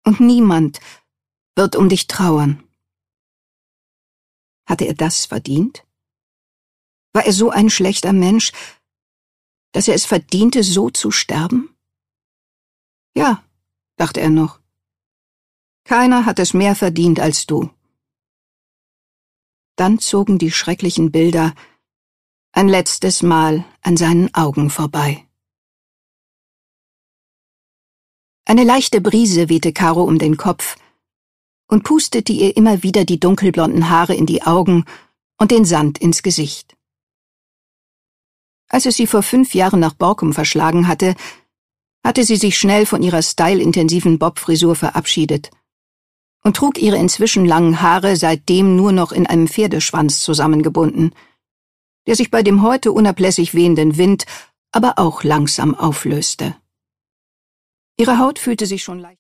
und niemand wird um dich trauern. Hatte er das verdient? War er so ein schlechter Mensch, dass er es verdiente, so zu sterben? Ja, dachte er noch. Keiner hat es mehr verdient als du. Dann zogen die schrecklichen Bilder ein letztes Mal an seinen Augen vorbei. Eine leichte Brise wehte Caro um den Kopf und pustete ihr immer wieder die dunkelblonden Haare in die Augen und den Sand ins Gesicht. Als es sie vor 5 Jahren nach Borkum verschlagen hatte sie sich schnell von ihrer stylintensiven Bobfrisur verabschiedet und trug ihre inzwischen langen Haare seitdem nur noch in einem Pferdeschwanz zusammengebunden, der sich bei dem heute unablässig wehenden Wind aber auch langsam auflöste. Ihre Haut fühlte sich schon leicht